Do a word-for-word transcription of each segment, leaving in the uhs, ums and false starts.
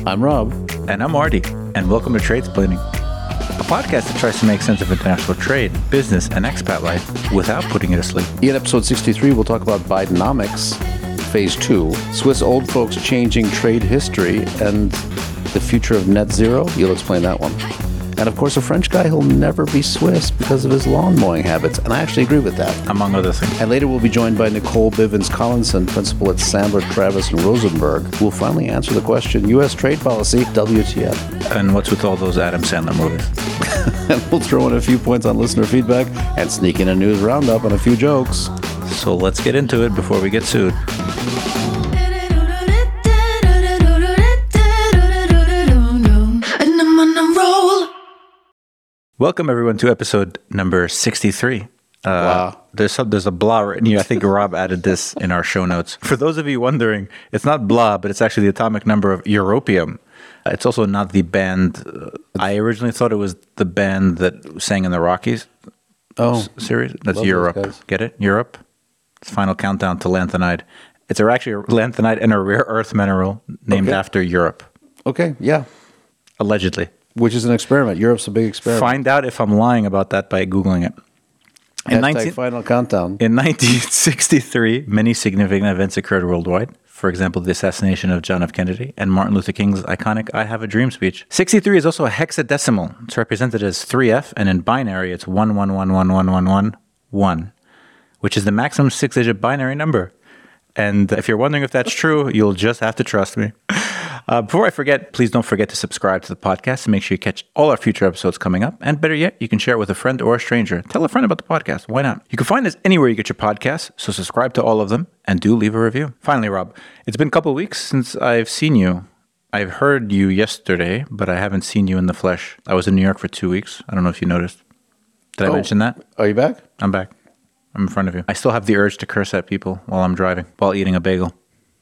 I'm Rob. And I'm Marty. And welcome to Tradesplaining, a podcast that tries to make sense of international trade, business, and expat life without putting it to sleep. In episode sixty-three, we'll talk about Bidenomics, phase two, Swiss old folks changing trade history, and the future of net zero. You'll explain that one. And of course, a French guy who'll never be Swiss because of his lawn mowing habits. And I actually agree with that. Among other things. And later we'll be joined by Nicole Bivens-Collinson, principal at Sandler, Travis, and Rosenberg, who will finally answer the question, U S trade policy, W T F. And what's with all those Adam Sandler movies? And we'll throw in a few points on listener feedback and sneak in a news roundup and a few jokes. So let's get into it before we get sued. Welcome, everyone, to episode number sixty-three. Uh, Wow. There's some, there's a blah written here. I think Rob added this in our show notes. For those of you wondering, it's not blah, but it's actually the atomic number of europium. Uh, It's also not the band. Uh, I originally thought it was the band that sang in the Rockies Oh, s- series. That's love those Europe. guys. Get it? Europe. It's final countdown to lanthanide. It's a- actually a lanthanide and a rare earth mineral named Okay. after Europe, okay, yeah. allegedly. Which is an experiment. Europe's a big experiment. Find out if I'm lying about that by Googling it. In Hashtag 19 final countdown. In nineteen sixty-three, many significant events occurred worldwide. For example, the assassination of John F. Kennedy and Martin Luther King's iconic I Have a Dream speech. sixty-three is also a hexadecimal. It's represented as three F, and in binary, it's one one one one one one one one, which is the maximum six-digit binary number. And if you're wondering if that's true, you'll just have to trust me. Uh, before I forget, please don't forget to subscribe to the podcast and make sure you catch all our future episodes coming up. And better yet, you can share it with a friend or a stranger. Tell a friend about the podcast. Why not? You can find us anywhere you get your podcasts, so subscribe to all of them and do leave a review. Finally, Rob, it's been a couple of weeks since I've seen you. I've heard you yesterday, but I haven't seen you in the flesh. I was in New York for two weeks. I don't know if you noticed. Did I Oh. mention that? Are you back? I'm back. I'm in front of you. I still have the urge to curse at people while I'm driving, while eating a bagel.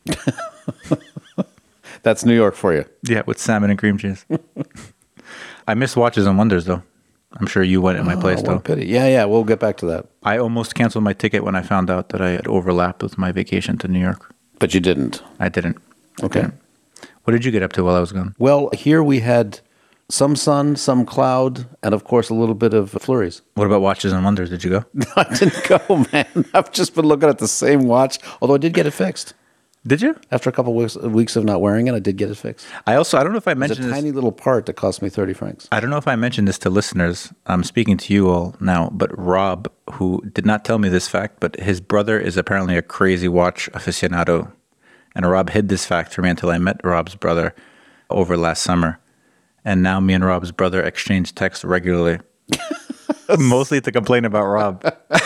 That's New York for you. Yeah, with salmon and cream cheese. I miss Watches and Wonders, though. I'm sure you went at my place, Oh, what a though. pity. Yeah, yeah, we'll get back to that. I almost canceled my ticket when I found out that I had overlapped with my vacation to New York. But you didn't. I didn't. I Okay. didn't. What did you get up to while I was gone? Well, here we had some sun, some cloud, and of course a little bit of flurries. What about Watches and Wonders? Did you go? I didn't go, man. I've just been looking at the same watch, although I did get it fixed. Did you? After a couple of weeks, weeks of not wearing it, I did get it fixed. I also, I don't know if I It's a mentioned this. tiny little part that cost me thirty francs. I don't know if I mentioned this to listeners. I'm speaking to you all now, but Rob, who did not tell me this fact, but his brother is apparently a crazy watch aficionado. And Rob hid this fact from me until I met Rob's brother over last summer. And now me and Rob's brother exchange texts regularly. Mostly to complain about Rob.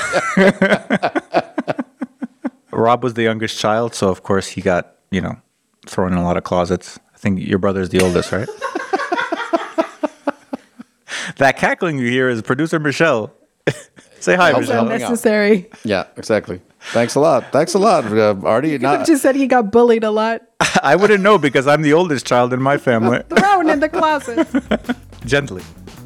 Rob was the youngest child, so of course he got, you know, thrown in a lot of closets. I think your brother's the oldest, right? That cackling you hear is producer Michelle. Say hi, How's Michelle. that? Unnecessary. Yeah, exactly. Thanks a lot. Thanks a lot, uh, Artie. Could Not, have just said he got bullied a lot. I wouldn't know because I'm the oldest child in my family. Thrown in the closet. Gently.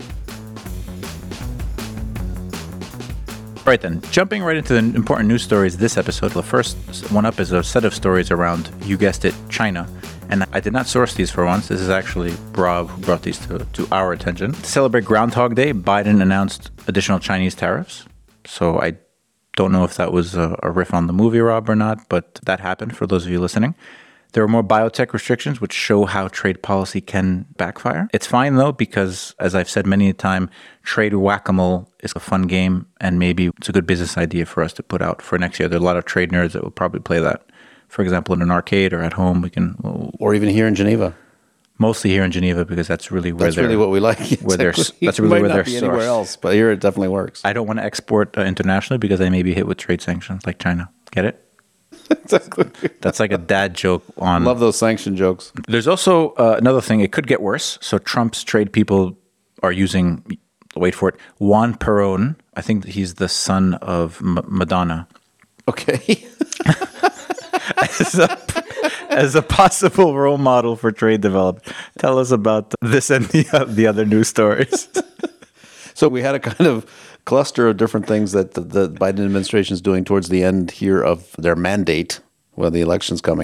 Right then, jumping right into the important news stories this episode. The first one up is a set of stories around, you guessed it, China. And I did not source these for once. This is actually Rob who brought these to, to our attention. To celebrate Groundhog Day, Biden announced additional Chinese tariffs. So I don't know if that was a, a riff on the movie, Rob, or not, but that happened for those of you listening. There are more biotech restrictions, which show how trade policy can backfire. It's fine, though, because, as I've said many a time, trade whack-a-mole is a fun game, and maybe it's a good business idea for us to put out for next year. There are a lot of trade nerds that will probably play that. For example, in an arcade or at home, we can, well, or even here in Geneva. mostly here in Geneva, because that's really where That's they're... really what we like. Where they're, Exactly. that's It really might where not they're be anywhere sourced. else, but here it definitely works. I don't want to export uh, internationally because I may be hit with trade sanctions like China. Get it? Exactly. That's like a dad joke on... Love those sanction jokes. There's also uh, another thing. It could get worse. So Trump's trade people are using, wait for it, Juan Perón. I think he's the son of M- Madonna. Okay. as, a, as a possible role model for trade development. Tell us about this and the, uh, the other news stories. So we had a kind of cluster of different things that the, the Biden administration is doing towards the end here of their mandate, when the election's coming.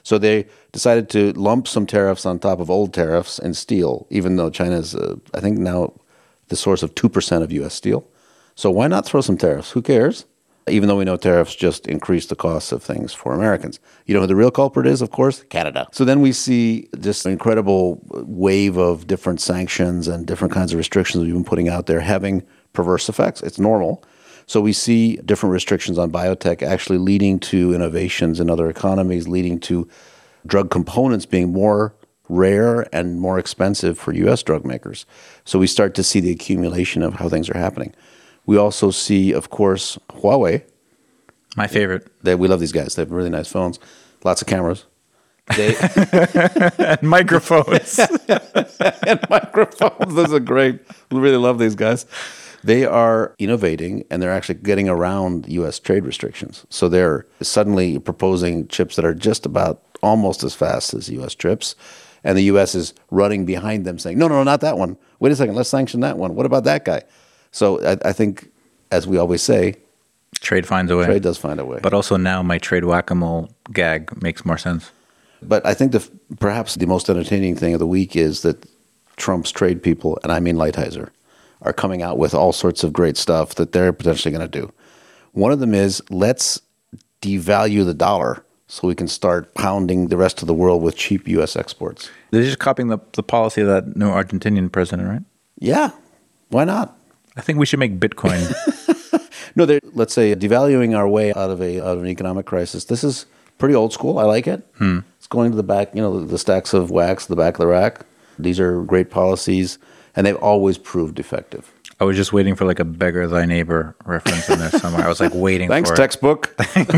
So they decided to lump some tariffs on top of old tariffs in steel, even though China is, uh, I think, now the source of two percent of U S steel. So why not throw some tariffs? Who cares? Even though we know tariffs just increase the costs of things for Americans. You know who the real culprit is, of course? Canada. So then we see this incredible wave of different sanctions and different kinds of restrictions we've been putting out there having perverse effects. It's normal. So we see different restrictions on biotech actually leading to innovations in other economies, leading to drug components being more rare and more expensive for U S drug makers. So we start to see the accumulation of how things are happening. We also see, of course, Huawei. My favorite. They, we love these guys. They have really nice phones, lots of cameras. They and microphones. and microphones. Those are great. We really love these guys. They are innovating, and they're actually getting around U S trade restrictions. So they're suddenly proposing chips that are just about almost as fast as U S chips. And the U S is running behind them saying, no, no, no, not that one. Wait a second, let's sanction that one. What about that guy? So I, I think, as we always say, trade finds a way. Trade does find a way. But also now my trade whack-a-mole gag makes more sense. But I think the perhaps the most entertaining thing of the week is that Trump's trade people, and I mean Lighthizer, are coming out with all sorts of great stuff that they're potentially going to do. One of them is, let's devalue the dollar so we can start pounding the rest of the world with cheap U S exports. They're just copying the, the policy of that new Argentinian president, right? Yeah. Why not? I think we should make Bitcoin. No, they're, let's say, devaluing our way out of a out of an economic crisis. This is pretty old school. I like it. Hmm. It's going to the back, you know, the, the stacks of wax, the back of the rack. These are great policies, and they've always proved effective. I was just waiting for like a beggar thy neighbor reference in there somewhere. I was like waiting Thanks, for textbook.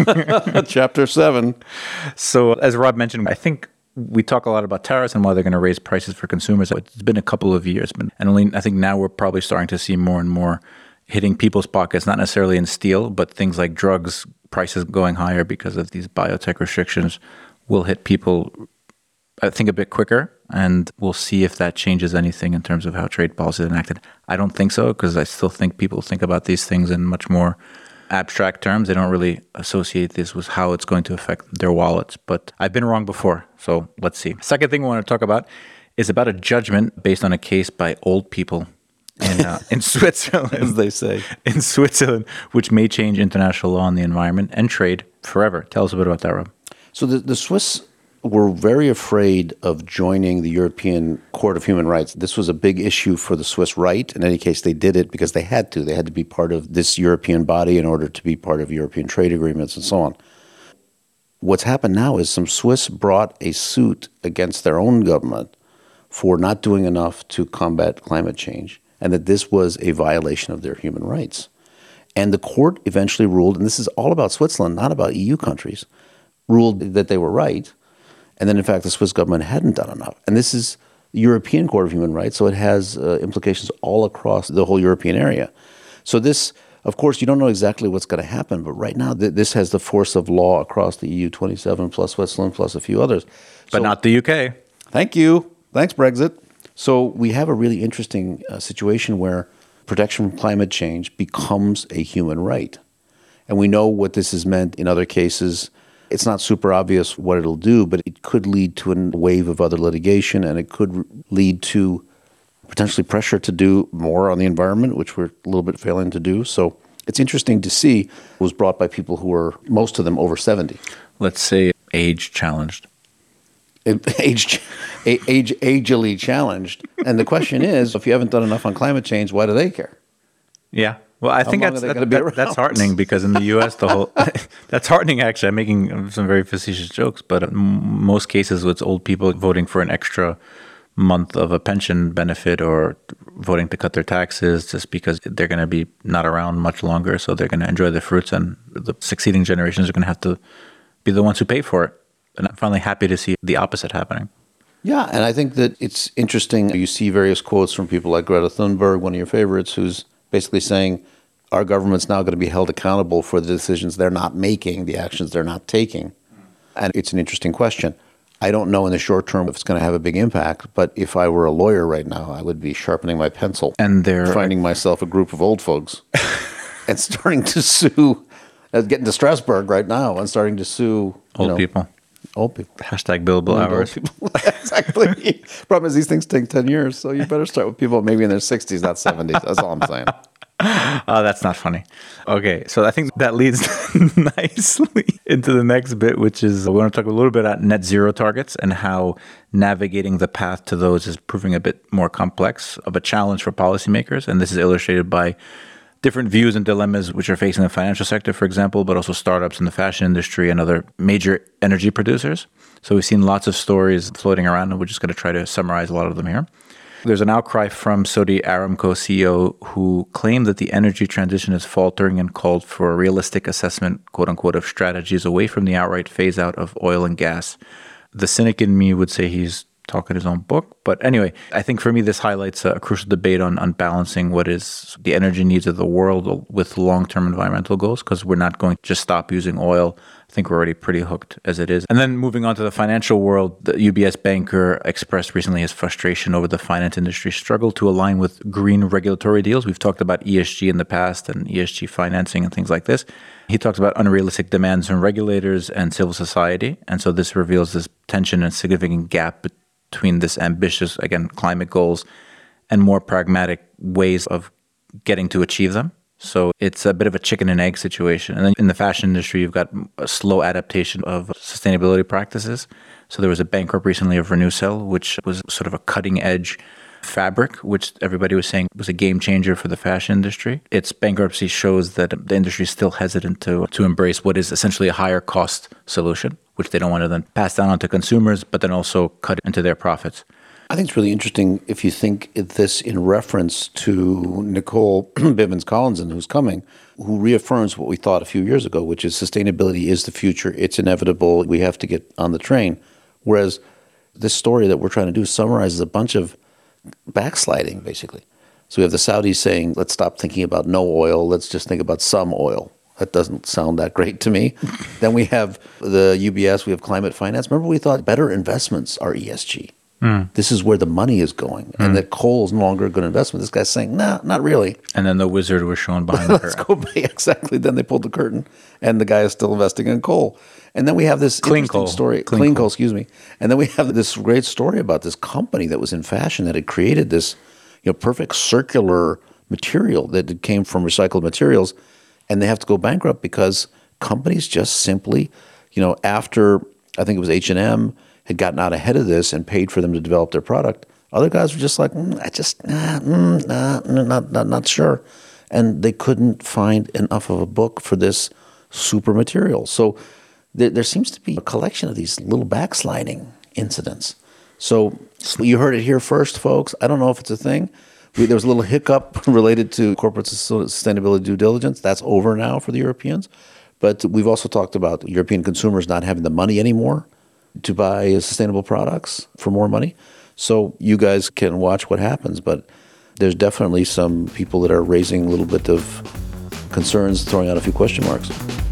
Chapter seven. So as Rob mentioned, I think we talk a lot about tariffs and why they're going to raise prices for consumers. It's been a couple of years, but and only I think now we're probably starting to see more and more hitting people's pockets, not necessarily in steel, but things like drugs, prices going higher because of these biotech restrictions will hit people, I think, a bit quicker. And we'll see if that changes anything in terms of how trade policy is enacted. I don't think so, because I still think people think about these things in much more abstract terms. They don't really associate this with how it's going to affect their wallets. But I've been wrong before, so let's see. Second thing we want to talk about is about a judgment based on a case by old people in uh, in Switzerland, As they say. in Switzerland, which may change international law on the environment and trade forever. Tell us a bit about that, Rob. So the, the Swiss were very afraid of joining the European Court of Human Rights. This was a big issue for the Swiss right. In any case, they did it because they had to. They had to be part of this European body in order to be part of European trade agreements and so on. What's happened now is some Swiss brought a suit against their own government for not doing enough to combat climate change, and that this was a violation of their human rights. And the court eventually ruled, and this is all about Switzerland, not about E U countries, ruled that they were right. And then, in fact, the Swiss government hadn't done enough. And this is the European Court of Human Rights, so it has uh, implications all across the whole European area. So this, of course, you don't know exactly what's going to happen, but right now th- this has the force of law across the E U twenty-seven, plus Switzerland, plus a few others. But So- not the U K. Thank you. Thanks, Brexit. So we have a really interesting uh, situation where protection from climate change becomes a human right. And we know what this has meant in other cases. It's not super obvious what it'll do, but it could lead to a wave of other litigation, and it could r- lead to potentially pressure to do more on the environment, which we're a little bit failing to do. So it's interesting to see. It was brought by people who are, most of them, over seventy. Let's say age challenged. Age, age, agily challenged. And the question is, if you haven't done enough on climate change, why do they care? Yeah. Well, I think long that's are they that, gonna be that- that's around? heartening because in the U S, the whole that's heartening. Actually, I'm making some very facetious jokes, but in most cases, it's old people voting for an extra month of a pension benefit or voting to cut their taxes just because they're going to be not around much longer, so they're going to enjoy the fruits, and the succeeding generations are going to have to be the ones who pay for it. And I'm finally happy to see the opposite happening. Yeah, and I think that it's interesting. You see various quotes from people like Greta Thunberg, one of your favorites, who's basically saying our government's now going to be held accountable for the decisions they're not making, the actions they're not taking. And it's an interesting question. I don't know in the short term if it's going to have a big impact, but if I were a lawyer right now, I would be sharpening my pencil And they're finding myself a group of old folks and starting to sue, uh, getting to Strasbourg right now and starting to sue you old know, people. Old people. Hashtag billable Old hours. people. Exactly. Problem is, these things take ten years, so you better start with people maybe in their sixties, not seventies. That's all I'm saying. Oh, that's not funny. Okay, so I think that leads nicely into the next bit, which is we're going to talk a little bit about net zero targets and how navigating the path to those is proving a bit more complex of a challenge for policymakers. And this is illustrated by different views and dilemmas which are facing the financial sector, for example, but also startups in the fashion industry and other major energy producers. So we've seen lots of stories floating around, and we're just going to try to summarize a lot of them here. There's an outcry from Saudi Aramco C E O who claimed that the energy transition is faltering and called for a realistic assessment, quote unquote, of strategies away from the outright phase out of oil and gas. The cynic in me would say he's talking his own book. But anyway, I think for me, this highlights a crucial debate on, on balancing what is the energy needs of the world with long-term environmental goals, because we're not going to just stop using oil. I think we're already pretty hooked as it is. And then moving on to the financial world, the U B S banker expressed recently his frustration over the finance industry's struggle to align with green regulatory deals. We've talked about E S G in the past and E S G financing and things like this. He talks about unrealistic demands from regulators and civil society. And so this reveals this tension and significant gap between this ambitious, again, climate goals and more pragmatic ways of getting to achieve them. So it's a bit of a chicken and egg situation. And then in the fashion industry, you've got a slow adaptation of sustainability practices. So there was a bankrupt recently of Renewcell, which was sort of a cutting edge fabric, which everybody was saying was a game changer for the fashion industry. Its bankruptcy shows that the industry is still hesitant to, to embrace what is essentially a higher cost solution, which they don't want to then pass down onto consumers, but then also cut into their profits. I think it's really interesting if you think this in reference to Nicole Bivens-Collinson, who's coming, who reaffirms what we thought a few years ago, which is sustainability is the future. It's inevitable. We have to get on the train. Whereas this story that we're trying to do summarizes a bunch of backsliding, basically. So we have the Saudis saying, let's stop thinking about no oil. Let's just think about some oil. That doesn't sound that great to me. Then we have the U B S. We have climate finance. Remember, we thought better investments are E S G. Mm. This is where the money is going, mm. and that coal is no longer a good investment. This guy's saying, nah, not really. And then the wizard was shown behind the Let's go by, exactly. Then they pulled the curtain, and the guy is still investing in coal. And then we have this clean interesting coal. story. Clean, clean coal. coal, excuse me. And then we have this great story about this company that was in fashion that had created this, you know, perfect circular material that came from recycled materials, and they have to go bankrupt because companies just simply, you know, after I think it was H and M had gotten out ahead of this and paid for them to develop their product, other guys were just like, mm, I just, nah, mm, nah, not, not, not sure. And they couldn't find enough of a book for this super material. So there, there seems to be a collection of these little backsliding incidents. So you heard it here first, folks. I don't know if it's a thing. We, there was a little hiccup related to corporate sustainability due diligence. That's over now for the Europeans. But we've also talked about European consumers not having the money anymore to buy sustainable products for more money. So you guys can watch what happens, but there's definitely some people that are raising a little bit of concerns, throwing out a few question marks.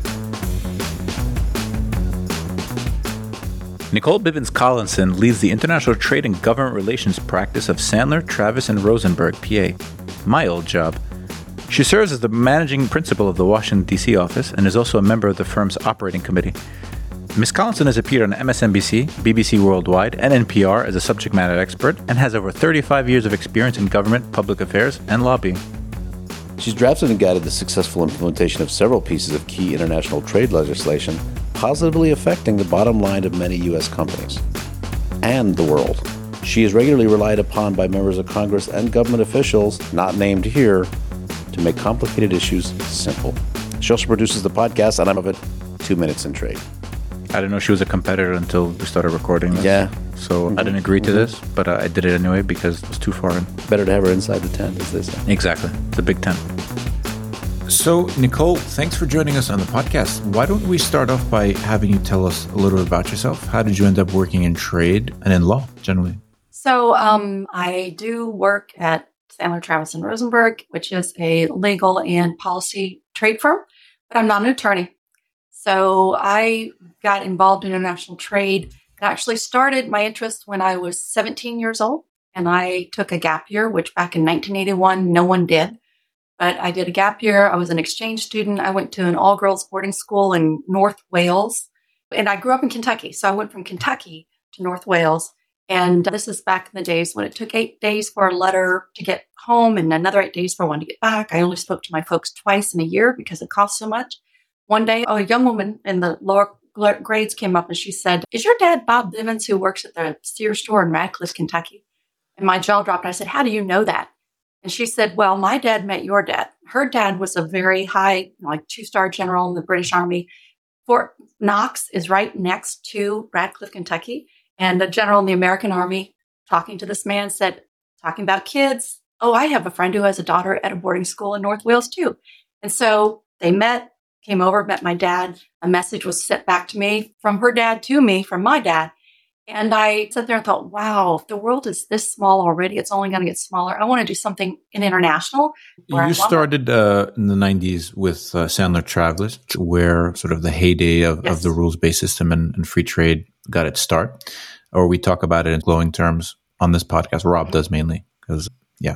Nicole Bivens-Collinson leads the international trade and government relations practice of Sandler, Travis, and Rosenberg, P A, my old job. She serves as the managing principal of the Washington, D C office and is also a member of the firm's operating committee. Miz Collinson has appeared on M S N B C, B B C Worldwide, and N P R as a subject matter expert and has over thirty-five years of experience in government, public affairs, and lobbying. She's drafted and guided the successful implementation of several pieces of key international trade legislation, positively affecting the bottom line of many U S companies and the world. She is regularly relied upon by members of Congress and government officials, not named here, to make complicated issues simple. She also produces the podcast, and I'm of it, Two Minutes in Trade. I didn't know she was a competitor until we started recording this. Yeah. So mm-hmm. I didn't agree to mm-hmm. this, but uh, I did it anyway because it was too far in. Better to have her inside the tent, as they say. Exactly. It's a big tent. So, Nicole, thanks for joining us on the podcast. Why don't we start off by having you tell us a little bit about yourself? How did you end up working in trade and in law, generally? So, um, I do work at Sandler, Travis, and Rosenberg, which is a legal and policy trade firm, but I'm not an attorney. So I got involved in international trade and actually started my interest when I was seventeen years old. And I took a gap year, which back in nineteen eighty-one, no one did. But I did a gap year. I was an exchange student. I went to an all-girls boarding school in North Wales. And I grew up in Kentucky. So I went from Kentucky to North Wales. And this is back in the days when it took eight days for a letter to get home and another eight days for one to get back. I only spoke to my folks twice in a year because it cost so much. One day, a young woman in the lower grades came up and she said, "Is your dad Bob Bivens, who works at the Sears store in Radcliffe, Kentucky?" And my jaw dropped. I said, "How do you know that?" And she said, "Well, my dad met your dad. Her dad was a very high, like two-star general in the British Army. Fort Knox is right next to Radcliffe, Kentucky. And a general in the American Army talking to this man said, talking about kids, 'Oh, I have a friend who has a daughter at a boarding school in North Wales too.'" And so they met, came over, met my dad. A message was sent back to me from her dad to me, from my dad. And I sat there and thought, wow, if the world is this small already, it's only going to get smaller. I want to do something in international. You started uh, in the nineties with uh, Sandler Travelers, where sort of the heyday of, Yes. of the rules-based system and, and free trade got its start. Or we talk about it in glowing terms on this podcast. Rob does mainly, because, yeah.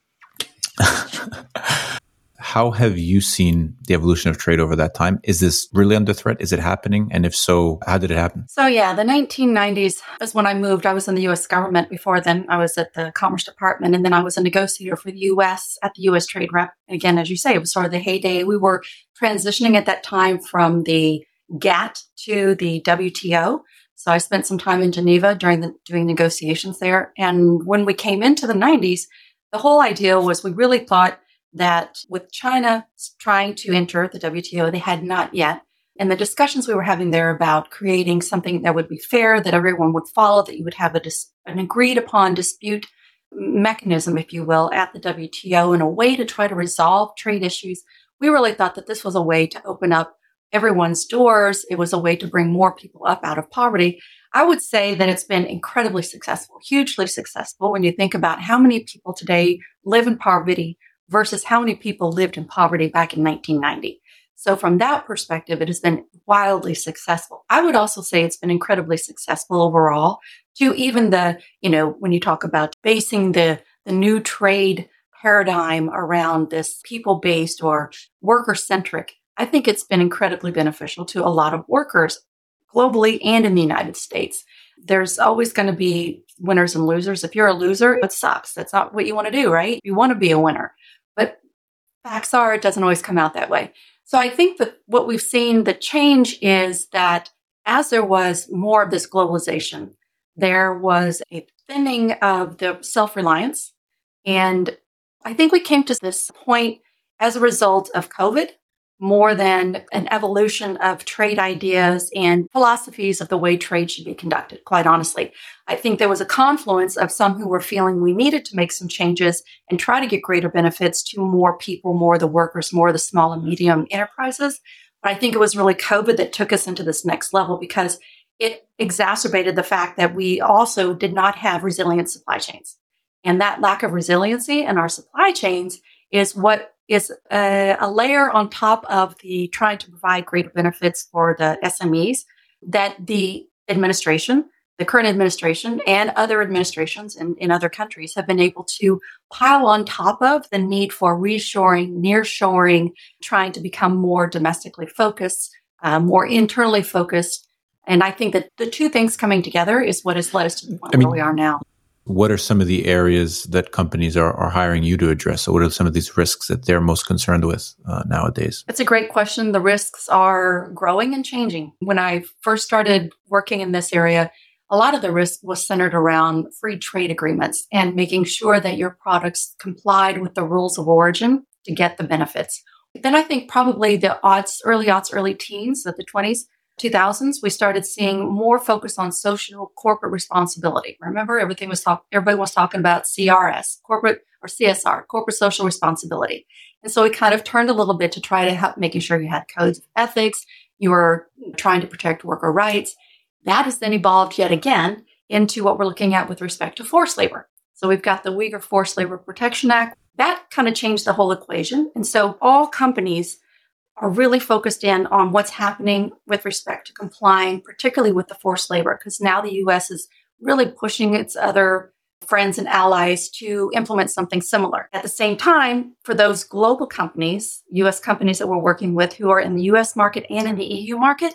How have you seen the evolution of trade over that time? Is this really under threat? Is it happening? And if so, how did it happen? So yeah, the nineteen nineties is when I moved. I was in the U S government. Before then, I was at the Commerce Department, and then I was a negotiator for the U S at the U S Trade Rep. And again, as you say, it was sort of the heyday. We were transitioning at that time from the G A T to the W T O. So I spent some time in Geneva during the doing negotiations there. And when we came into the nineties, the whole idea was we really thought that with China trying to enter the W T O, they had not yet. And the discussions we were having there about creating something that would be fair, that everyone would follow, that you would have a dis- an agreed upon dispute mechanism, if you will, at the W T O and a way to try to resolve trade issues. We really thought that this was a way to open up everyone's doors. It was a way to bring more people up out of poverty. I would say that it's been incredibly successful, hugely successful when you think about how many people today live in poverty versus how many people lived in poverty back in nineteen ninety. So from that perspective, it has been wildly successful. I would also say it's been incredibly successful overall to even the, you know, when you talk about basing the, the new trade paradigm around this people-based or worker-centric, I think it's been incredibly beneficial to a lot of workers globally and in the United States. There's always going to be winners and losers. If you're a loser, it sucks. That's not what you want to do, right? You want to be a winner. But facts are, it doesn't always come out that way. So I think that what we've seen, the change is that as there was more of this globalization, there was a thinning of the self-reliance. And I think we came to this point as a result of COVID, more than an evolution of trade ideas and philosophies of the way trade should be conducted, quite honestly. I think there was a confluence of some who were feeling we needed to make some changes and try to get greater benefits to more people, more the workers, more the small and medium enterprises. But I think it was really COVID that took us into this next level because it exacerbated the fact that we also did not have resilient supply chains. And that lack of resiliency in our supply chains is what is a, a layer on top of the trying to provide greater benefits for the S M Es that the administration, the current administration, and other administrations in, in other countries have been able to pile on top of the need for reshoring, nearshoring, trying to become more domestically focused, uh, more internally focused. And I think that the two things coming together is what has led us to the point I mean, where we are now. What are some of the areas that companies are, are hiring you to address? So what are some of these risks that they're most concerned with uh, nowadays? It's a great question. The risks are growing and changing. When I first started working in this area, a lot of the risk was centered around free trade agreements and making sure that your products complied with the rules of origin to get the benefits. Then I think probably the aughts, early aughts, early teens of the twenties, two thousands, we started seeing more focus on social corporate responsibility. Remember, everything was talk, everybody was talking about C R S, corporate or C S R, corporate social responsibility. And so we kind of turned a little bit to try to help making sure you had codes of ethics, you were trying to protect worker rights. That has then evolved yet again into what we're looking at with respect to forced labor. So we've got the Uyghur Forced Labor Protection Act. That kind of changed the whole equation. And so all companies are really focused in on what's happening with respect to complying, particularly with the forced labor, because now the U S is really pushing its other friends and allies to implement something similar. At the same time, for those global companies, U S companies that we're working with who are in the U S market and in the E U market,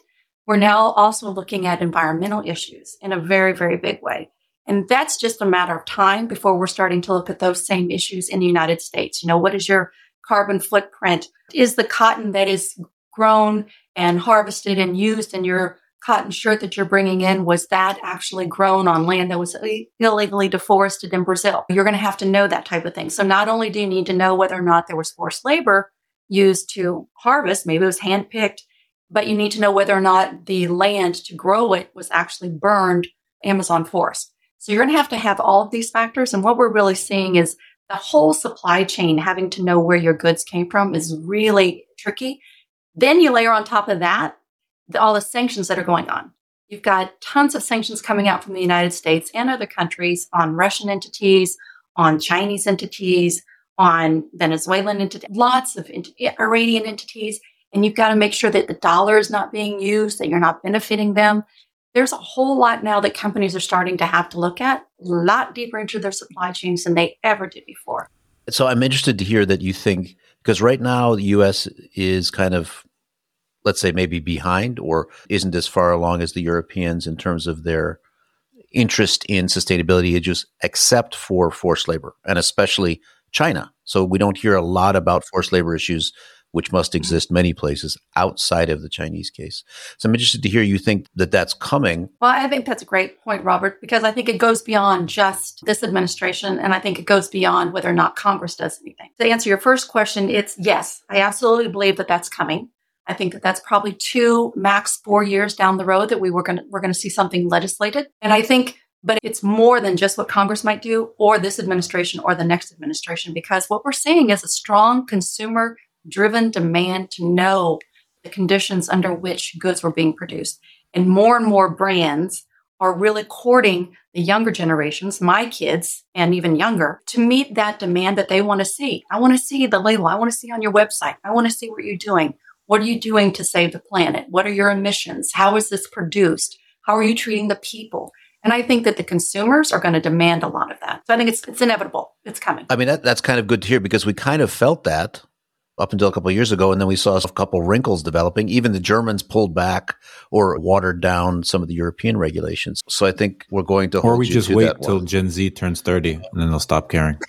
we're now also looking at environmental issues in a very, very big way. And that's just a matter of time before we're starting to look at those same issues in the United States. You know, what is your carbon footprint? Is the cotton that is grown and harvested and used in your cotton shirt that you're bringing in, was that actually grown on land that was illegally deforested in Brazil? You're going to have to know that type of thing. So not only do you need to know whether or not there was forced labor used to harvest, maybe it was handpicked, but you need to know whether or not the land to grow it was actually burned Amazon forest. So you're going to have to have all of these factors. And what we're really seeing is the whole supply chain having to know where your goods came from is really tricky. Then you layer on top of that the, all the sanctions that are going on. You've got tons of sanctions coming out from the United States and other countries on Russian entities, on Chinese entities, on Venezuelan entities, lots of ent- Iranian entities. And you've got to make sure that the dollar is not being used, that you're not benefiting them. There's a whole lot now that companies are starting to have to look at, a lot deeper into their supply chains than they ever did before. So I'm interested to hear that you think, because right now the U S is kind of, let's say, maybe behind or isn't as far along as the Europeans in terms of their interest in sustainability issues, except for forced labor, and especially China. So we don't hear a lot about forced labor issues, which must exist many places outside of the Chinese case. So I'm interested to hear you think that that's coming. Well, I think that's a great point, Robert, because I think it goes beyond just this administration, and I think it goes beyond whether or not Congress does anything. To answer your first question, it's yes, I absolutely believe that that's coming. I think that that's probably two, max four years down the road that we were going to we're going to see something legislated. And I think, but it's more than just what Congress might do, or this administration, or the next administration, because what we're seeing is a strong consumer driven demand to know the conditions under which goods were being produced. And more and more brands are really courting the younger generations, my kids, and even younger, to meet that demand that they want to see. I want to see the label. I want to see on your website. I want to see what you're doing. What are you doing to save the planet? What are your emissions? How is this produced? How are you treating the people? And I think that the consumers are going to demand a lot of that. So I think it's it's inevitable. It's coming. I mean, that, that's kind of good to hear, because we kind of felt that up until a couple of years ago, and then we saw a couple of wrinkles developing. Even the Germans pulled back or watered down some of the European regulations. So I think we're going to hold Or we you just to wait that till one. Gen Z turns thirty and then they'll stop caring.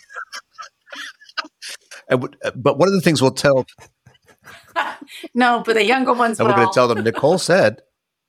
And w- But one of the things we'll tell, No, but the younger ones and we're will. going to tell them, Nicole said,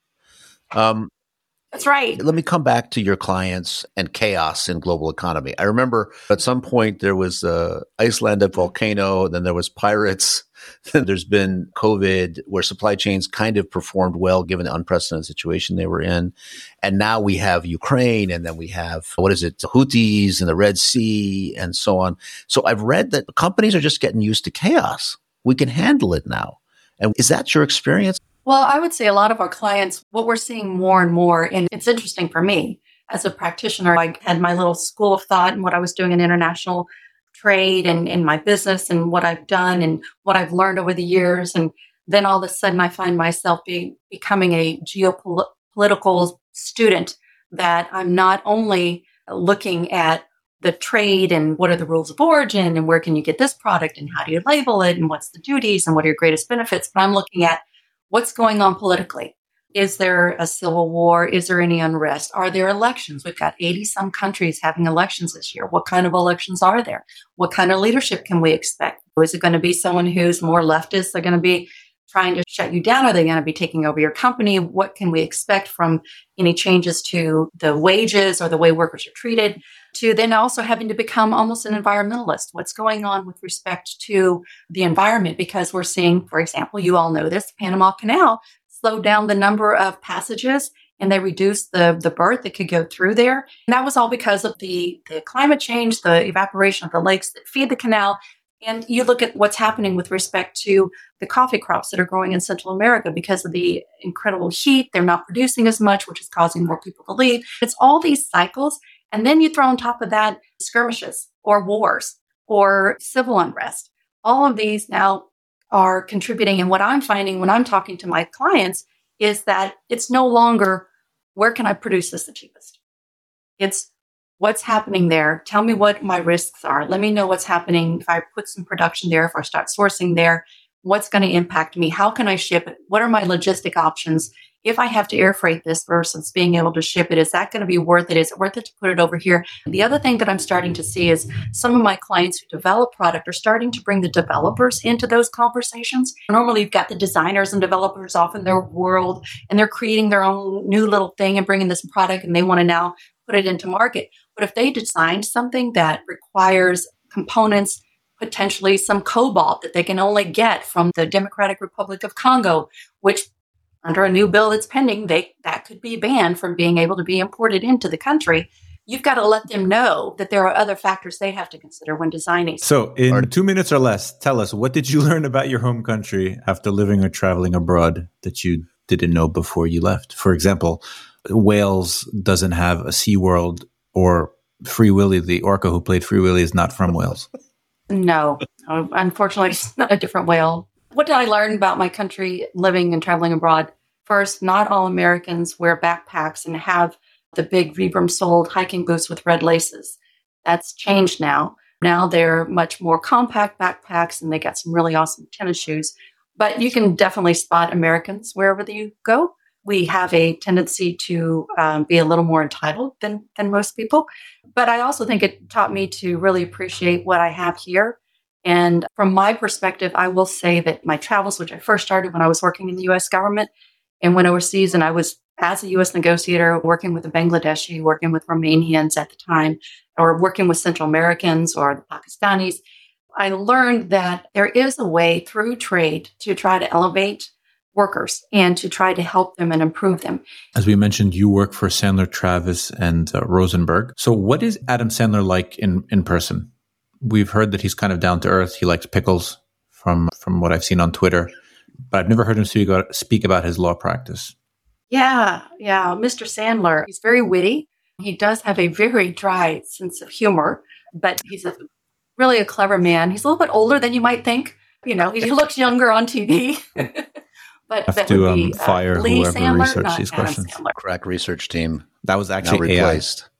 um, That's right. let me come back to your clients and chaos in global economy. I remember at some point there was uh, Icelandic volcano, then there was pirates, then there's been COVID, where supply chains kind of performed well given the unprecedented situation they were in. And now we have Ukraine, and then we have, what is it, the Houthis and the Red Sea and so on. So I've read that companies are just getting used to chaos. We can handle it now. And is that your experience? Well, I would say a lot of our clients, what we're seeing more and more, and it's interesting for me as a practitioner, I had my little school of thought and what I was doing in international trade and in my business and what I've done and what I've learned over the years. And then all of a sudden I find myself being, becoming a geopolitical student, that I'm not only looking at the trade and what are the rules of origin and where can you get this product and how do you label it and what's the duties and what are your greatest benefits, but I'm looking at what's going on politically. Is there a civil war? Is there any unrest? Are there elections? We've got eighty some countries having elections this year. What kind of elections are there? What kind of leadership can we expect? Is it going to be someone who's more leftist? They're going to be trying to shut you down? Are they going to be taking over your company? What can we expect from any changes to the wages or the way workers are treated? To then also having to become almost an environmentalist. What's going on with respect to the environment? Because we're seeing, for example, you all know this, Panama Canal slowed down the number of passages and they reduced the, the berth that could go through there. And that was all because of the, the climate change, the evaporation of the lakes that feed the canal. And you look at what's happening with respect to the coffee crops that are growing in Central America because of the incredible heat. They're not producing as much, which is causing more people to leave. It's all these cycles. And then you throw on top of that skirmishes or wars or civil unrest. All of these now are contributing. And what I'm finding when I'm talking to my clients is that it's no longer, where can I produce this the cheapest? It's what's happening there. Tell me what my risks are. Let me know what's happening if I put some production there, if I start sourcing there. what's going to impact me? How can I ship it? What are my logistic options? If I have to air freight this versus being able to ship it, is that going to be worth it? Is it worth it to put it over here? The other thing that I'm starting to see is some of my clients who develop product are starting to bring the developers into those conversations. Normally, you've got the designers and developers off in their world, and they're creating their own new little thing and bringing this product, and they want to now put it into market. But if they designed something that requires components, potentially some cobalt that they can only get from the Democratic Republic of Congo, which under a new bill that's pending, they that could be banned from being able to be imported into the country. You've got to let them know that there are other factors they have to consider when designing. So in two minutes or less, tell us, what did you learn about your home country after living or traveling abroad that you didn't know before you left? For example, Wales doesn't have a SeaWorld, or Free Willy, the orca who played Free Willy, is not from Wales. No, unfortunately, it's not a different whale. What did I learn about my country living and traveling abroad? First, not all Americans wear backpacks and have the big Vibram-soled hiking boots with red laces. That's changed now. Now they're much more compact backpacks, and they got some really awesome tennis shoes. But you can definitely spot Americans wherever you go. We have a tendency to um, be a little more entitled than, than most people. But I also think it taught me to really appreciate what I have here. And from my perspective, I will say that my travels, which I first started when I was working in the U S government and went overseas, and I was as a U S negotiator working with the Bangladeshi, working with Romanians at the time, or working with Central Americans or the Pakistanis, I learned that there is a way through trade to try to elevate workers and to try to help them and improve them. As we mentioned, you work for Sandler Travis and uh, Rosenberg. So what is Adam Sandler like in, in person? We've heard that he's kind of down to earth. He likes pickles from, from what I've seen on Twitter, but I've never heard him speak about, speak about his law practice. Yeah, yeah. Mister Sandler, he's very witty. He does have a very dry sense of humor, but he's a, really a clever man. He's a little bit older than you might think. You know, he looks younger on T V. But have that to would be, um, fire uh, Lee whoever Sandler, researched not these Adam questions. Sandler. Crack research team. That was Now actually A I. replaced.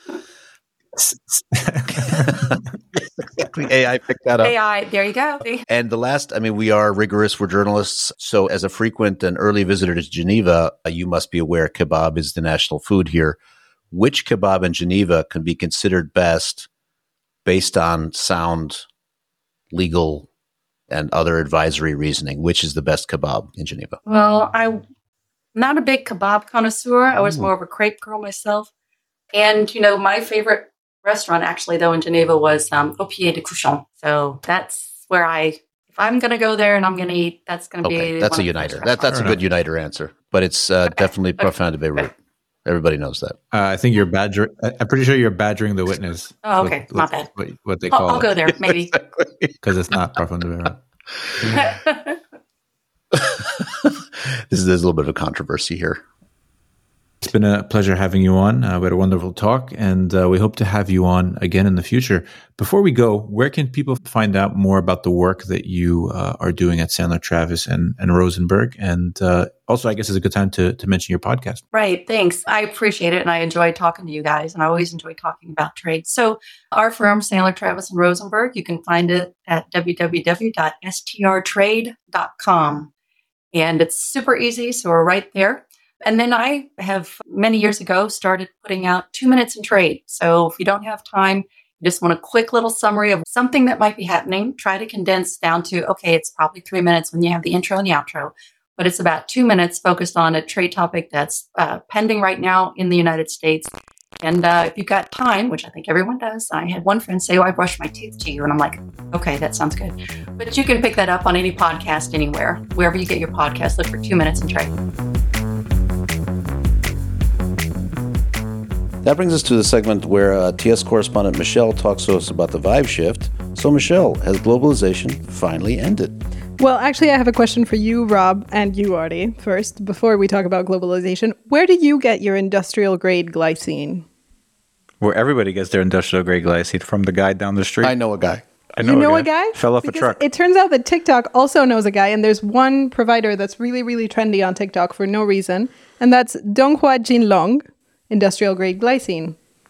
Exactly. A I picked that up. A I, there you go. And the last, I mean, we are rigorous. We're journalists. So as a frequent and early visitor to Geneva, uh, you must be aware kebab is the national food here. Which kebab in Geneva can be considered best based on sound, legal, and other advisory reasoning? Which is the best kebab in Geneva? Well, I'm not a big kebab connoisseur. I was more of a crepe girl myself. And, you know, my favorite restaurant actually, though, in Geneva was um, Au Pied de Couchon. So that's where I, if I'm going to go there and I'm going to eat, that's going to Okay, be that's a one of the uniter. best That, that's a restaurants. good uniter answer. But it's uh, Okay. definitely Okay. Parfum de Beirut. Everybody knows that. Uh, I think you're badger. I- I'm pretty sure you're badgering the witness. Oh, okay. What- My what- bad. What, what they I'll, call I'll go it, there, maybe. because it's not Parfum de Beirut. This is, there's a little bit of a controversy here. It's been a pleasure having you on. Uh, we had a wonderful talk, and uh, we hope to have you on again in the future. Before we go, where can people find out more about the work that you uh, are doing at Sandler Travis and, and Rosenberg? And uh, also, I guess it's a good time to, to mention your podcast. Right. Thanks. I appreciate it. And I enjoy talking to you guys. And I always enjoy talking about trade. So our firm, Sandler Travis and Rosenberg, you can find it at w w w dot s t r trade dot com. And it's super easy. So we're right there. And then I have many years ago started putting out two minutes in trade. So if you don't have time, you just want a quick little summary of something that might be happening, try to condense down to, okay, it's probably three minutes when you have the intro and the outro. But it's about two minutes focused on a trade topic that's uh, pending right now in the United States. And uh, if you've got time, which I think everyone does, I had one friend say, oh, I brushed my teeth to you. And I'm like, okay, that sounds good. But you can pick that up on any podcast anywhere. Wherever you get your podcast, look for two minutes in trade. That brings us to the segment where uh, T S correspondent Michelle talks to us about the Vibe shift. So, Michelle, has globalization finally ended? Well, actually, I have a question for you, Rob, and you, Artie. First, before we talk about globalization, where do you get your industrial grade glycine? Where everybody gets their industrial grade glycine, from the guy down the street. I know a guy. I You know a guy? Fell off Because a truck. It turns out that TikTok also knows a guy, and there's one provider that's really, really trendy on TikTok for no reason, and that's Donghua Jinlong, industrial grade glycine.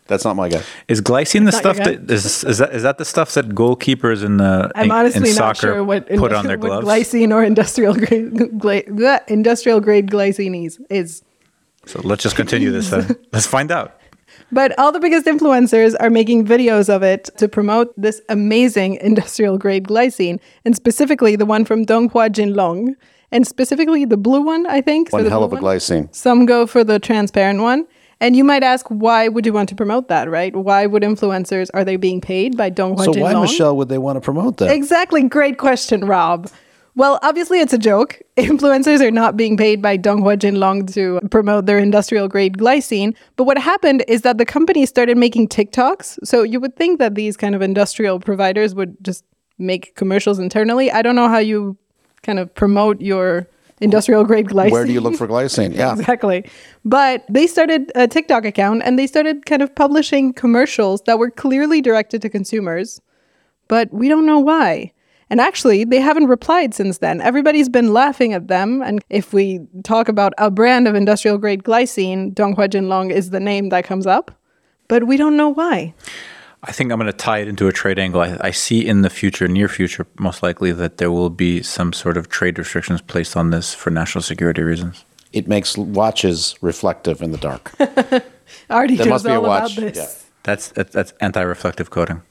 That's not my guy. Is glycine the Not your stuff guy? that is is that is that the stuff that goalkeepers in the I'm in, honestly in not soccer sure what, put on their what gloves? glycine or industrial grade gly, bleh, industrial grade glycine is. is. So let's just continue this then. Let's find out. But all the biggest influencers are making videos of it to promote this amazing industrial grade glycine, and specifically the one from Donghua Jinlong, and specifically the blue one, I think. One So the hell blue of a one. glycine. Some go for the transparent one. And you might ask, why would you want to promote that, right? Why would influencers, are they being paid by Donghua So Jinlong? why, Michelle, would they want to promote that? Exactly. Great question, Rob. Well, obviously it's a joke. Influencers are not being paid by Donghua Jinlong to promote their industrial grade glycine. But what happened is that the company started making TikToks. So you would think that these kind of industrial providers would just make commercials internally. I don't know how you kind of promote your industrial grade glycine. Where do you look for glycine? Yeah. Exactly. But they started a TikTok account and they started kind of publishing commercials that were clearly directed to consumers. But we don't know why. And actually, they haven't replied since then. Everybody's been laughing at them. And if we talk about a brand of industrial grade glycine, Donghua Jinlong is the name that comes up. But we don't know why. I think I'm going to tie it into a trade angle. I, I see in the future, near future, most likely that there will be some sort of trade restrictions placed on this for national security reasons. It makes watches reflective in the dark. Artie There knows must be a all watch. about this. Yeah. That's that's, that's anti-reflective coating.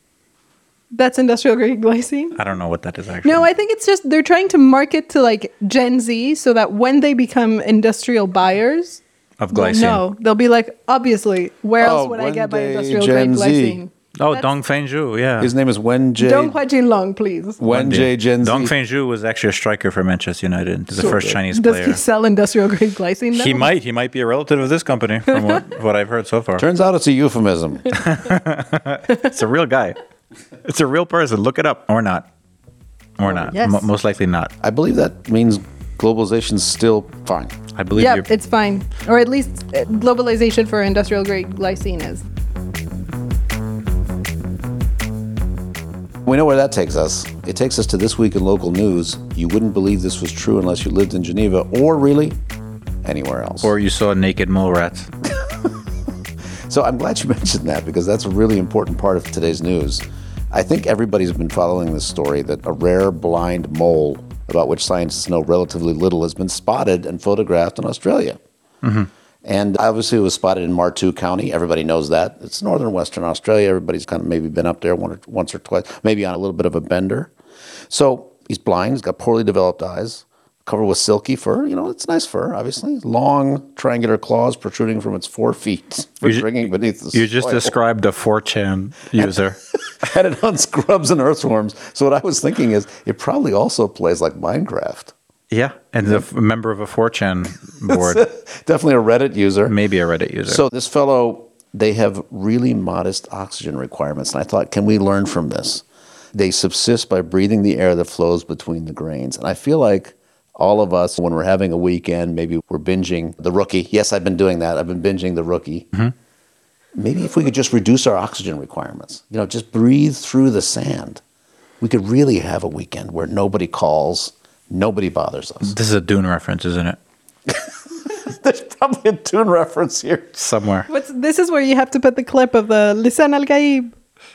That's industrial grade glycine? I don't know what that is actually. No, I think it's just they're trying to market to like Gen Z so that when they become industrial buyers, of they'll glycine. know. They'll be like, obviously, where else Oh, would I one get my day industrial Gen grade Z. glycine? Oh, That's- Dong Fengzhu, yeah. His name is Wen J. Donghua Jinlong, please. Wen J. Gen Z. Dong Fengzhu was actually a striker for Manchester United. The So first good. Chinese Does player. he sell industrial grade glycine now? He might. He might be a relative of this company, from what, what I've heard so far. Turns out it's a euphemism. It's a real guy. It's a real person. Look it up. Or not. Or not. yes. Mo most likely not. I believe that means globalization's still fine. I believe Yeah, you're... it's fine. Or at least uh, globalization for industrial grade glycine is. We know where that takes us. It takes us to This Week in Local News. You wouldn't believe this was true unless you lived in Geneva or really anywhere else. Or you saw naked mole rats. So I'm glad you mentioned that because that's a really important part of today's news. I think everybody's been following this story that a rare blind mole about which scientists know relatively little has been spotted and photographed in Australia. Mm-hmm. And obviously it was spotted in Martu County. Everybody knows that. It's northern Western Australia. Everybody's kind of maybe been up there one or, once or twice, maybe on a little bit of a bender. So he's blind. He's got poorly developed eyes, covered with silky fur. You know, it's nice fur, obviously. Long triangular claws protruding from its four feet for You ju- drinking beneath the You just soil. described a four chan user. And it on scrubs and earthworms. So what I was thinking is it probably also plays like Minecraft. Yeah, and a f- member of a four chan board. Definitely a Reddit user. Maybe a Reddit user. So this fellow, they have really modest oxygen requirements. And I thought, can we learn from this? They subsist by breathing the air that flows between the grains. And I feel like all of us, when we're having a weekend, maybe we're binging The Rookie. Yes, I've been doing that. I've been binging The Rookie. Mm-hmm. Maybe if we could just reduce our oxygen requirements, you know, just breathe through the sand, we could really have a weekend where nobody calls, nobody bothers us. This is a Dune reference, isn't it? There's probably a Dune reference here. Somewhere. What's, this is where you have to put the clip of the Lisan al-Gaib.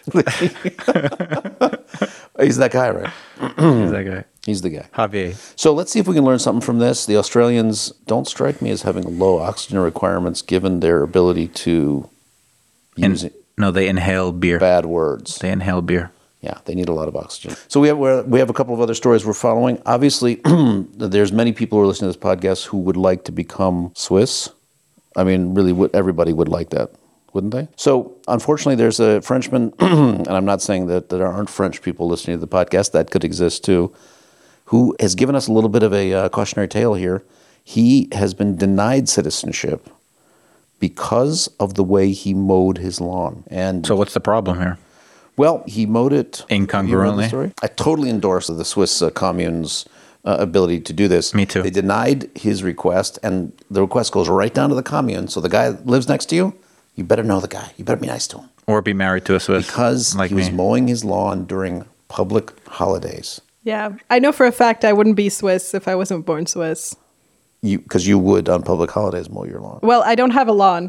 He's that guy, right? Who's that guy? He's the guy. Javier. So let's see if we can learn something from this. The Australians don't strike me as having low oxygen requirements given their ability to use In- no, they inhale beer. bad words. They inhale beer. Yeah, they need a lot of oxygen. So we have we're, we have a couple of other stories we're following. Obviously, there's many people who are listening to this podcast who would like to become Swiss. I mean, really, would- everybody would like that, wouldn't they? So unfortunately, there's a Frenchman, and I'm not saying that there aren't French people listening to the podcast. That could exist too, who has given us a little bit of a uh, cautionary tale here. He has been denied citizenship because of the way he mowed his lawn. And So what's the problem here? well, he mowed it Incongruently. You read the story? I totally endorse the Swiss uh, commune's uh, ability to do this. Me too. They denied his request, and the request goes right down to the commune. So the guy that lives next to you, you better know the guy. You better be nice to him. Or be married to a Swiss. Because like he was me. mowing his lawn during public holidays. Yeah, I know for a fact I wouldn't be Swiss if I wasn't born Swiss. You Because you would, on public holidays, mow your lawn. Well, I don't have a lawn,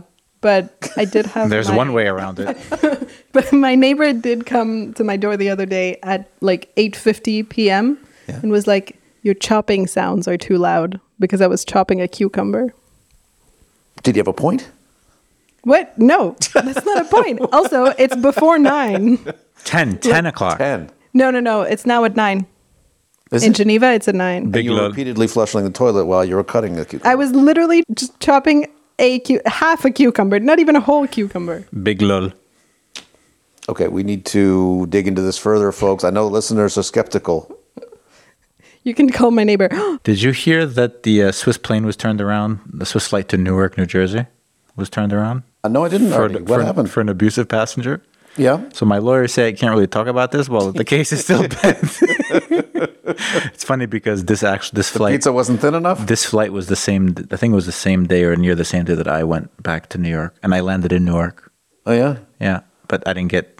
but I did have. There's my, one way around it. But my neighbor did come to my door the other day at like eight fifty p.m. Yeah. and was like, "Your chopping sounds are too loud," because I was chopping a cucumber. Did you have a point? What? No, that's not a point. Also, it's before nine. ten, ten o'clock. Ten. No, no, no. It's now at nine. Is In it? Geneva, it's at nine. Big You were lol. repeatedly flushing the toilet while you were cutting the cucumber. I was literally just chopping a cu- half a cucumber, not even a whole cucumber. Big lol. Okay, we need to dig into this further, folks. I know listeners are skeptical. You can call my neighbor. Did you hear that the uh, Swiss plane was turned around? The Swiss flight to Newark, New Jersey was turned around? Uh, no, I didn't For, already. the- What for, happened? for an abusive passenger? yeah. So my lawyer said I can't really talk about this. Well, the case is still pending. It's funny because this actually this flight Pizza wasn't thin enough? this flight was the same. I think it was the same day or near the same day that I went back to New York, and I landed in Newark. Oh, yeah? Yeah, but I didn't get.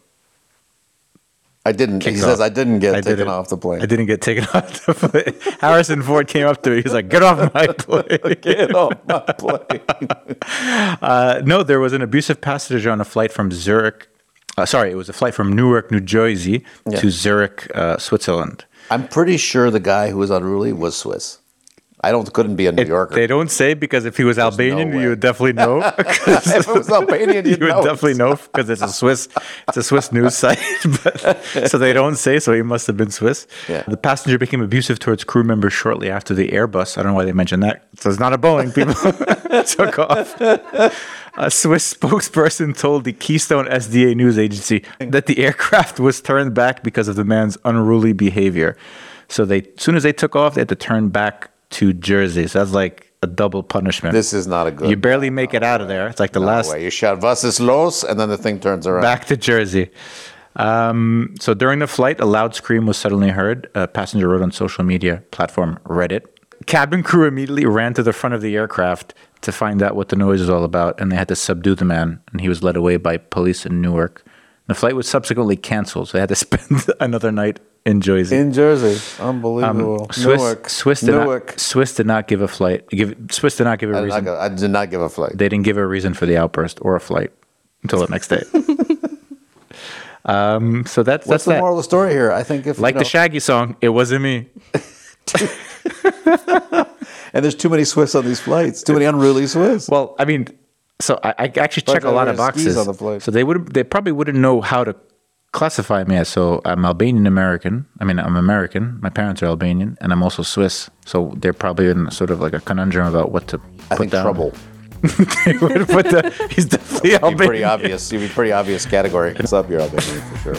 I didn't. He kicked says off. I didn't get I taken didn't- off the plane. I didn't get taken off the plane. Harrison Ford came up to me. He was like, "Get off my plane." Get off my plane. Uh, no, there was an abusive passenger on a flight from Zurich. Uh, sorry, it was a flight from Newark, New Jersey, Yeah. to Zurich, uh, Switzerland. I'm pretty sure the guy who was unruly was Swiss. I don't. Couldn't be a New It- Yorker. They don't say because if he was Albanian, no way. you would definitely know. If it was Albanian, you you'd would know. definitely know because it's a Swiss, it's a Swiss news site. But, so they don't say. So he must have been Swiss. Yeah. The passenger became abusive towards crew members shortly after the Airbus. I don't know why they mentioned that. So it's not a Boeing. People took off. A Swiss spokesperson told the Keystone S D A news agency that the aircraft was turned back because of the man's unruly behavior. So they, as soon as they took off, they had to turn back to Jersey. So that's like a double punishment. This is not a good. You barely make it out of there. It's like the no last way. You shout "Was ist los?" and then the thing turns around. back to Jersey. Um, so during the flight, a loud scream was suddenly heard. A passenger wrote on social media platform Reddit. Cabin crew immediately ran to the front of the aircraft to find out what the noise was all about, and they had to subdue the man, and he was led away by police in Newark. The flight was subsequently canceled, so they had to spend another night in Jersey. In Jersey, unbelievable. Um, Swiss, Newark. Swiss did Newark. not. Swiss did not give a flight. Give Swiss did not give a I did, not reason. go, I did not give a flight. They didn't give a reason for the outburst or a flight until the next day. um, so that's What's that's the that. moral of the story here? I think if Like you the know, Shaggy song, it wasn't me. and there's too many Swiss on these flights. Too many unruly Swiss. Well, I mean, so I, I actually check a they're lot of wearing skis boxes. on the flight. So they would they probably wouldn't know how to classify me as. So I'm Albanian American. I mean, I'm American. My parents are Albanian, and I'm also Swiss. So they're probably in sort of like a conundrum about what to I put think down. trouble. They would put the, he's definitely You'd be Albanian. pretty obvious. You'd be pretty obvious category. What's up, you're Albanian for sure.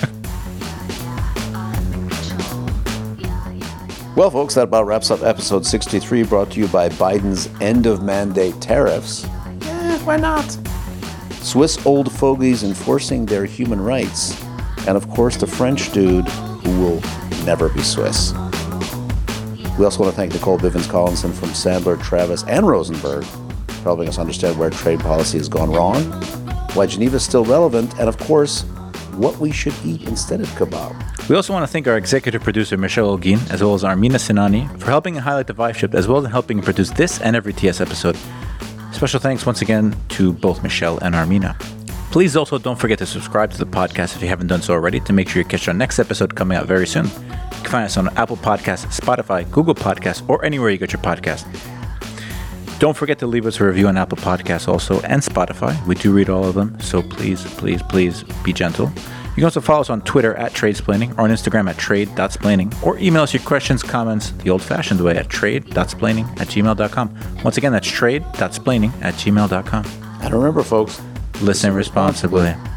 Well, folks, that about wraps up episode sixty-three, brought to you by Biden's end of mandate tariffs. Eh, why not? Swiss old fogies enforcing their human rights, and of course, the French dude who will never be Swiss. We also want to thank Nicole Bivens Collinson from Sandler, Travis, and Rosenberg for helping us understand where trade policy has gone wrong, why Geneva is still relevant, and of course, what we should eat instead of kebab. We also want to thank our executive producer, Michelle Olguin, as well as Armina Sinani, for helping and highlight the Vibe Shift, as well as helping produce this and every T S episode. Special thanks once again to both Michelle and Armina. Please also don't forget to subscribe to the podcast if you haven't done so already to make sure you catch our next episode coming out very soon. You can find us on Apple Podcasts, Spotify, Google Podcasts, or anywhere you get your podcast. Don't forget to leave us a review on Apple Podcasts also and Spotify. We do read all of them, so please, please, please be gentle. You can also follow us on Twitter at Tradesplaining or on Instagram at trade.splaining or email us your questions, comments the old-fashioned way at trade.splaining at gmail dot com. Once again, that's trade.splaining at gmail dot com. And remember, folks, Listen responsibly.